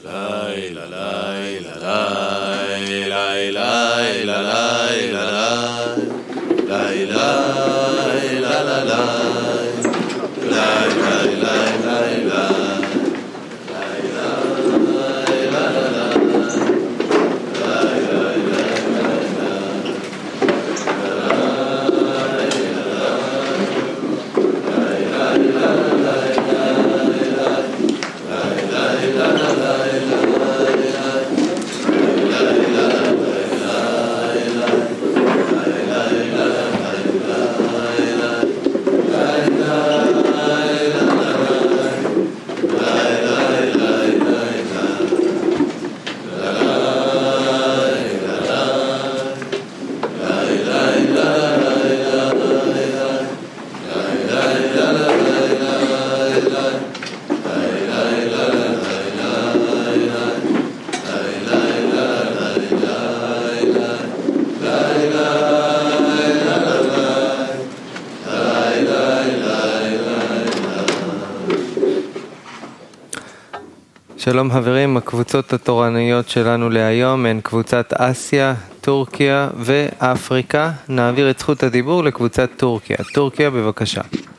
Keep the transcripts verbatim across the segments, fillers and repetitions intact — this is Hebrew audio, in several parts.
שלום חברים, הקבוצות התורניות שלנו להיום הן קבוצת אסיה, טורקיה ואפריקה. נעביר את זכות הדיבור לקבוצת טורקיה. טורקיה, בבקשה.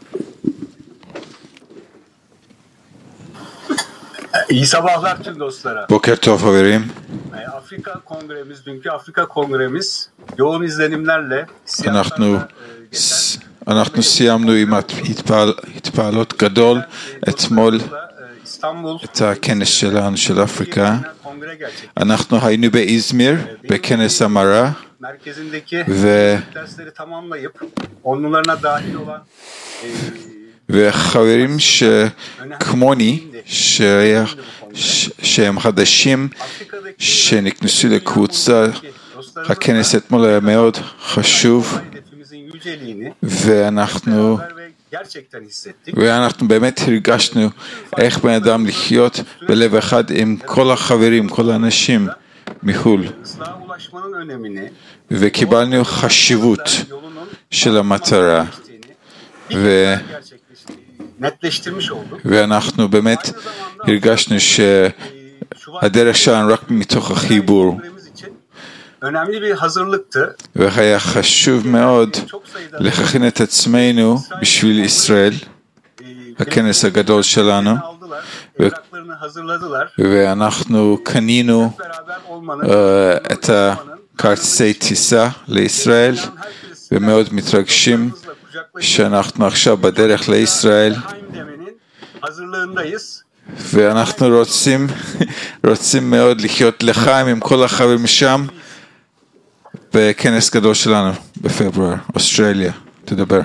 İyi sabahlar tüm dostlara. בוקר טוב חברים. Afrika kongremiz, dünkü Afrika kongremiz yoğun izlenimlerle אנחנו אנחנו סיימנו עם התפעלות גדול אתמול את הכנס שלנו של אפריקה. אנחנו היינו באיזמיר בכנס המרה וחברים שכמוני שהם חדשים שנכנסו לקבוצה, הכנס אתמול היה מאוד חשוב ואנחנו ואנחנו באמת הרגשנו איך בן אדם לחיות בלב אחד עם כל החברים, כל האנשים מחול, וקיבלנו חשיבות של המטרה ו... ואנחנו באמת הרגשנו שהדרך שלנו רק מתוך החיבור, והיה חשוב מאוד להכין את עצמנו בשביל ישראל, הכנס הגדול שלנו, ואנחנו קנינו את הכרטיסי טיסה לישראל ומאוד מתרגשים שאנחנו עכשיו בדרך לישראל, ואנחנו רוצים רוצים מאוד לחיות לחיים עם כל החברים שם בכנס גדול שלנו בפברואר. אוסטרליה, תדבר.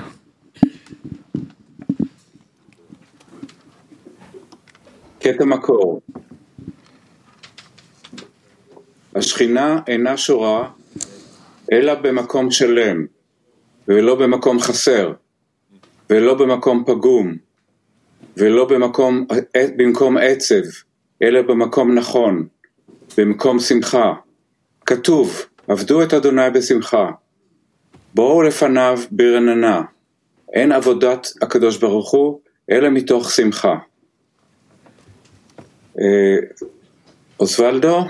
קטע מקור. השכינה אינה שורה אלא במקום שלם, ולא במקום חסר, ולא במקום פגום, ולא במקום, במקום עצב, אלא במקום נכון, במקום שמחה. כתוב, עבדו את אדוני בשמחה, בואו לפניו ברננה, אין עבודת הקדוש ברוך הוא, אלא מתוך שמחה. אוסוולדו?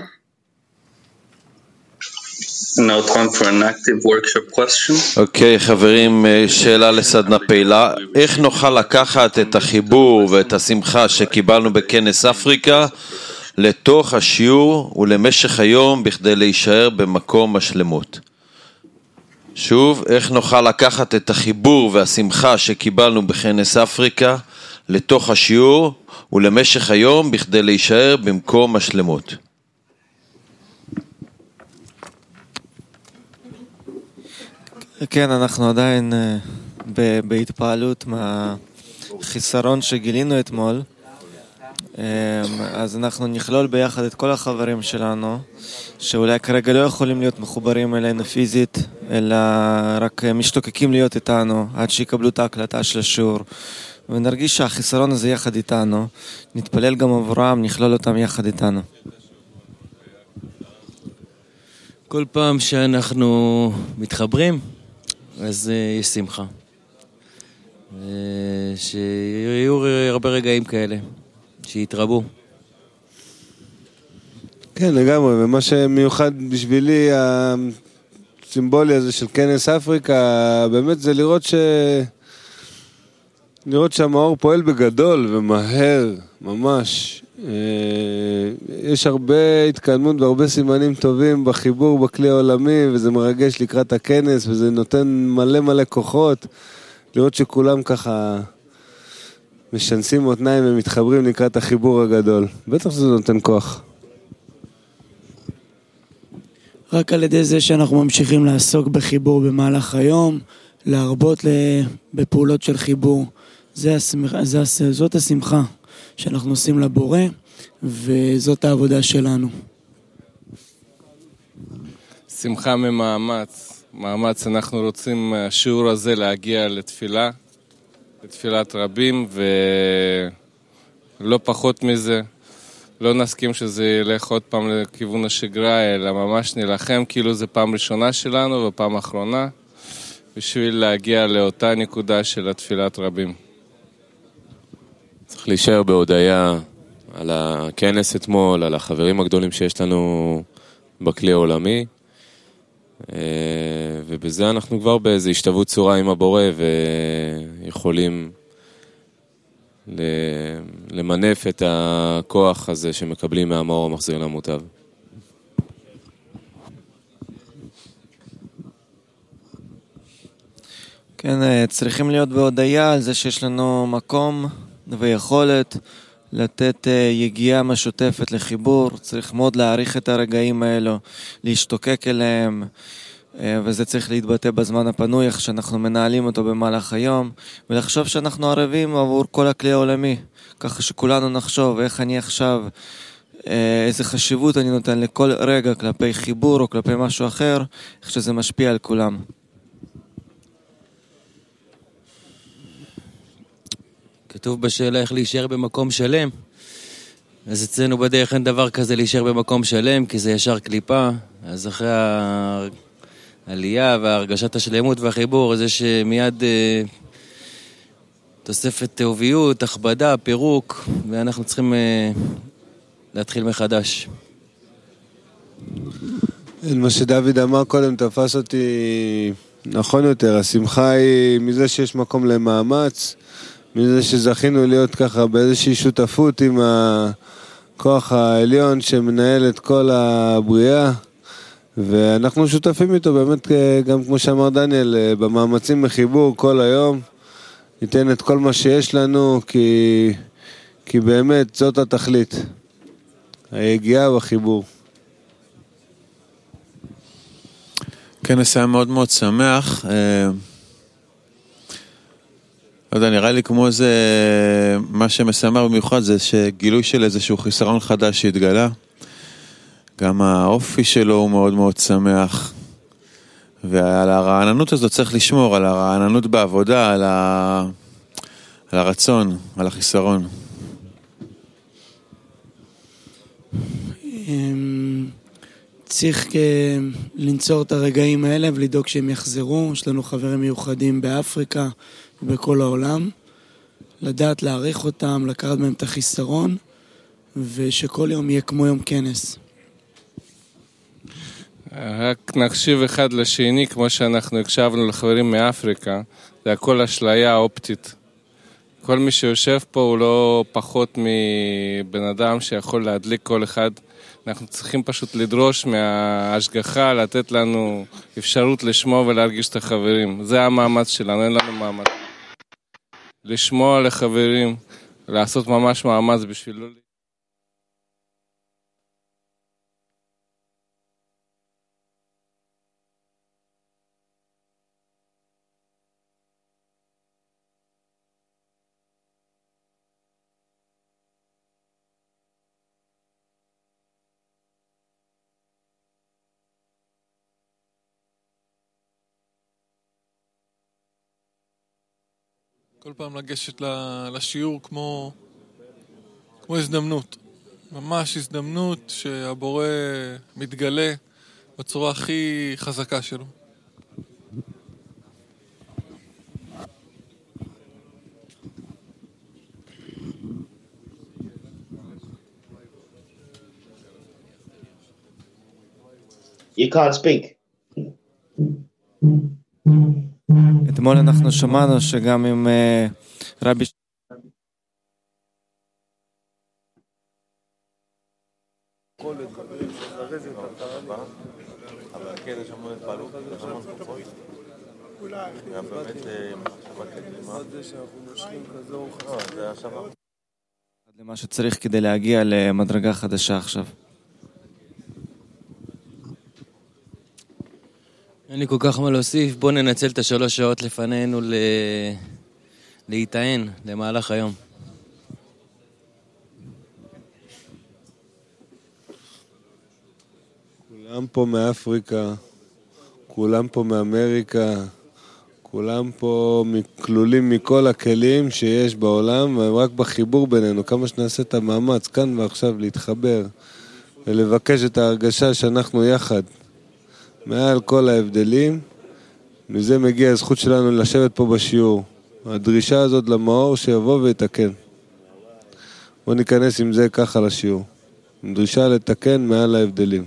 Now time for an active workshop question. אוקיי, חברים, שאלה לסדנה פעילה. איך נוכל לקחת את החיבור ואת השמחה שקיבלנו בכנס אפריקה לתוך השיעור ולמשך היום בכדי להישאר במקום השלמות? שוב, איך נוכל לקחת את החיבור והשמחה שקיבלנו בכנס אפריקה לתוך השיעור ולמשך היום בכדי להישאר במקום השלמות? כן, אנחנו עדיין בהתפעלות מהחיסרון שגילינו אתמול, אז אנחנו נכלול ביחד את כל החברים שלנו שאולי כרגע לא יכולים להיות מחוברים אלינו פיזית, אלא רק משתוקקים להיות איתנו עד שיקבלו את ההקלטה של השיעור, ונרגיש שהחיסרון הזה יחד איתנו, נתפלל גם עבורם, נכלול אותם יחד איתנו. כל פעם שאנחנו מתחברים אז uh, יש שמחה, uh, שיהיו הרבה רגעים כאלה שיתרבו. כן, לגמרי, ומה שמיוחד בשבילי, הסימבולי הזה של כנס אפריקה, באמת זה לראות ש... לראות שהמאור פועל בגדול ומהר, ממש. יש הרבה התקדמות והרבה סימנים טובים בחיבור בכלי העולמי, וזה מרגש לקראת הכנס, וזה נותן מלא מלא כוחות, לראות שכולם ככה משנסים מותניים ומתחברים לקראת החיבור הגדול. בטח שזה נותן כוח. רק על ידי זה שאנחנו ממשיכים לעסוק בחיבור במהלך היום, להרבות בפעולות של חיבור. זה השמחה, זה, זאת השמחה שאנחנו עושים לבורא, וזאת העבודה שלנו. שמחה ממאמץ. מאמץ, אנחנו רוצים השיעור הזה להגיע לתפילה, לתפילת רבים, ולא פחות מזה. לא נסכים שזה ילך עוד פעם לכיוון השגרה, אלא ממש נלחם כאילו זה פעם ראשונה שלנו ופעם אחרונה, בשביל להגיע לאותה נקודה של התפילת רבים. צריך להישאר בהודעה על הכנס אתמול, על החברים הגדולים שיש לנו בכלי העולמי, ובזה אנחנו כבר באיזו השתוות צורה עם הבורא, ויכולים למנף את הכוח הזה שמקבלים מהמאור המחזיר למוטב. כן, צריכים להיות בהודעה על זה שיש לנו מקום ויכולת לתת יגיעה משותפת לחיבור. צריך מאוד להעריך את הרגעים האלו, להשתוקק אליהם, וזה צריך להתבטא בזמן הפנוי, איך שאנחנו מנהלים אותו במהלך היום, ולחשוב שאנחנו ערבים עבור כל הכלי העולמי, ככה שכולנו נחשוב איך אני עכשיו, איזה חשיבות אני נותן לכל רגע כלפי חיבור או כלפי משהו אחר, איך שזה משפיע על כולם. כתוב בשאלה איך להישאר במקום שלם, אז אצלנו בדרך אין דבר כזה להישאר במקום שלם, כי זה ישר קליפה. אז אחרי העלייה והרגשת השלמות והחיבור, זה שמיד אה, תוספת תאוביות, הכבדה, פירוק, ואנחנו צריכים אה, להתחיל מחדש. מה שדוד אמר קודם תפס אותי נכון יותר. השמחה היא מזה שיש מקום למאמץ, מזה שזכינו להיות ככה באיזושהי שותפות עם הכוח העליון שמנהל את כל הבריאה, ואנחנו שותפים איתו באמת, גם כמו שאמר דניאל, במאמצים מחיבור כל היום. ניתן את כל מה שיש לנו, כי, כי באמת זאת התכלית, היגיעה והחיבור. כנס היה מאוד מאוד שמח. לא יודע, נראה לי כמו זה, מה שמשמח במיוחד זה שגילוי של איזשהו חיסרון חדש שהתגלה. גם האופי שלו הוא מאוד מאוד שמח. ועל הרעננות הזאת צריך לשמור, על הרעננות בעבודה, על, ה... על הרצון, על החיסרון. צריך לנצור את הרגעים האלה ולדאוג שהם יחזרו. יש לנו חברים מיוחדים באפריקה ובכל העולם. לדעת להעריך אותם, לקחת מהם את החיסרון, ושכל יום יהיה כמו יום כנס. רק נקשיב אחד לשני, כמו שאנחנו הקשבנו לחברים מאפריקה, זה הכל אשליה אופטית. כל מי שיושב פה הוא לא פחות מבן אדם שיכול להדליק כל אחד. אנחנו צריכים פשוט לדרוש מההשגחה, לתת לנו אפשרות לשמוע ולהרגיש את החברים. זה המאמץ שלנו, אין לנו מאמץ. לשמוע לחברים, לעשות ממש מאמץ בשבילו. כל פעם לגשת לשיעור כמו, כמו הזדמנות. ממש הזדמנות שהבורא מתגלה בצורה הכי חזקה שלו. you can't speak. אתמול אנחנו שמענו שגם עם רבי למה שצריך כדי להגיע למדרגה חדשה עכשיו. אין לי כל כך מה להוסיף, בואו ננצל את השלוש שעות לפנינו ל... להיטען למהלך היום. כולם פה מאפריקה, כולם פה מאמריקה, כולם פה כלולים מכל הכלים שיש בעולם, ורק בחיבור בינינו, כמה שנעשה את המאמץ כאן ועכשיו להתחבר ולבקש את ההרגשה שאנחנו יחד. מעל כל ההבדלים, מזה מגיע הזכות שלנו לשבת פה בשיעור. הדרישה הזאת למאור שיבוא ויתקן. בוא ניכנס עם זה ככה לשיעור. דרישה לתקן מעל ההבדלים.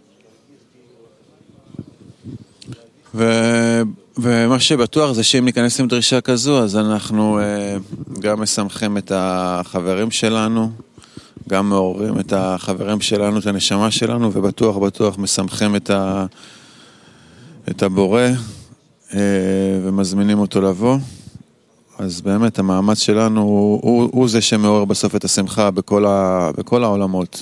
ו... ומה שבטוח זה שאם ניכנס עם דרישה כזו, אז אנחנו גם מסמכים את החברים שלנו, גם מעוררים את החברים שלנו, את הנשמה שלנו, ובטוח בטוח מסמכים את ה... את הבורא ומזמינים אותו לבוא. אז באמת המאמץ שלנו הוא, הוא, הוא זה שמעורר בסוף את השמחה בכל, ה, בכל העולמות.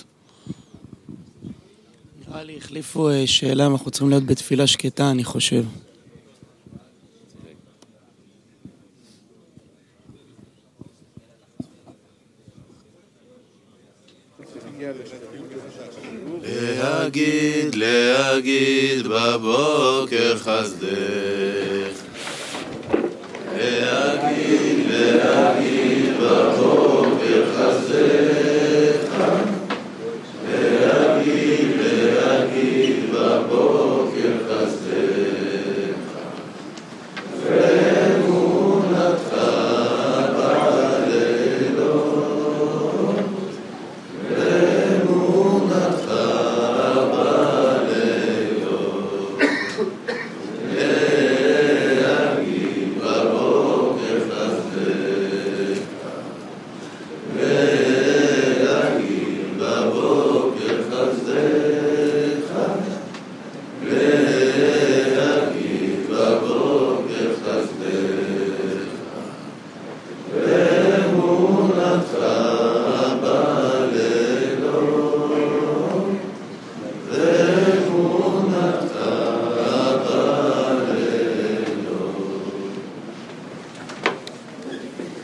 נראה לי החליפו שאלה, אנחנו צריכים להיות בתפילה שקטה, אני חושב. להגיד, להגיד בבוקר חסדך. להגיד, להגיד בבוקר חסדך.